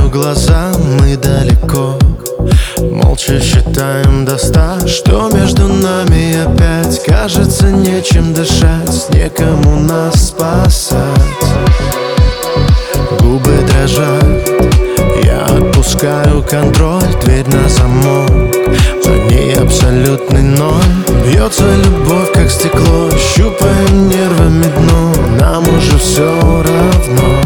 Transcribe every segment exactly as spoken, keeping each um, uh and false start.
глаза, мы далеко. Молча считаем до ста, что между нами опять кажется нечем дышать, некому нас спасать. Губы дрожат, я отпускаю контроль, дверь на замок, за ней абсолютный ноль. Бьется любовь, как стекло, щупаем нервами дно, нам уже все равно.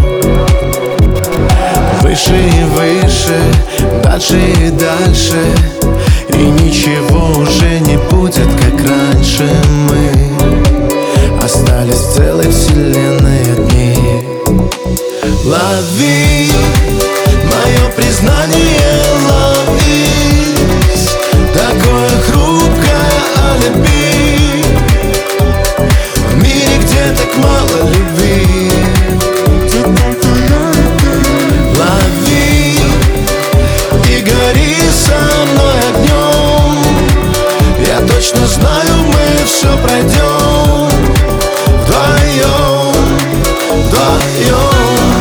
Выше и выше, дальше и дальше, и ничего уже не будет, как раньше. Мы остались в целой вселенной одни. Лови мое признание, лови такое хрупкое алиби. В мире, где так мало любви, лови и гори со мной огнем. Я точно знаю, мы все пройдем вдвоем, вдвоем.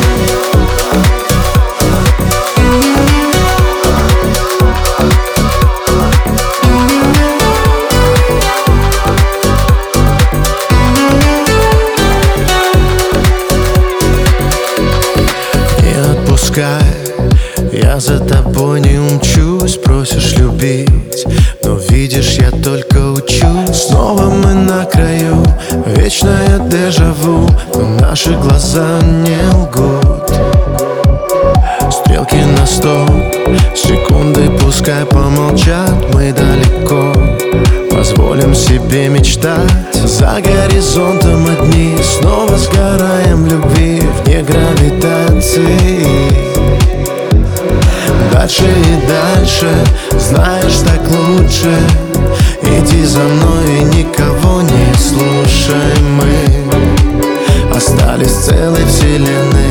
Я за тобой не умчусь, просишь любить, но видишь, я только учусь. Снова мы на краю, вечное дежавю, но наши глаза не лгут. Стрелки на стоп, секунды пускай помолчат, мы далеко. Позволим себе мечтать, за горизонтом одни, снова сгораем в любви, вне гравитации. Дальше и дальше, знаешь, так лучше. Иди за мной и никого не слушай. Мы остались в целой вселенной.